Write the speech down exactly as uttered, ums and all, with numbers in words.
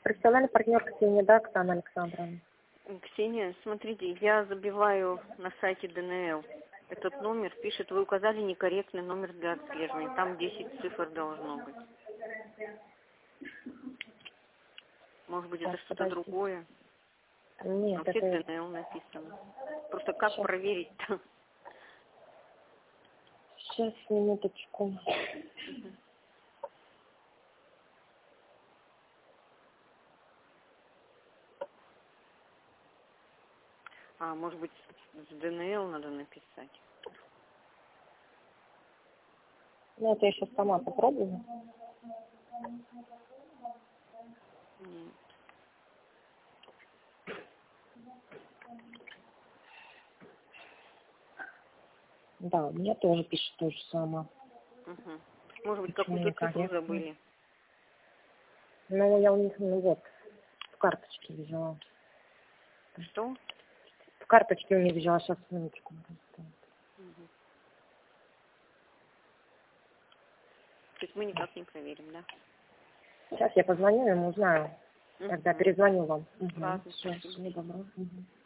Профессиональный партнер Ксения, да, Оксана Александровна? Ксения, смотрите, я забиваю на сайте ДНЛ этот номер, пишет, вы указали некорректный номер для отслеживания. Там десять цифр должно быть. Может быть, Так, это что-то подожди. другое? Нет, Вообще это... ДНЛ написано. Просто как Сейчас. проверить-то? Сейчас, минуточку. А, может быть, с ДНЛ надо написать? Ну, это я сейчас сама попробую. Нет. Да, у меня тоже пишет то же самое. Угу. Может быть, Почему какую-то цифру некорректно? забыли? Ну, я у них, ну вот, в карточке взяла. Что? В карточке у них взяла, сейчас, минуточку. Угу. То есть мы никак не проверим, да? Сейчас я позвоню ему, узнаю. Угу. Тогда перезвоню вам. Угу. Ладно, Все, спасибо. всего доброго. Угу.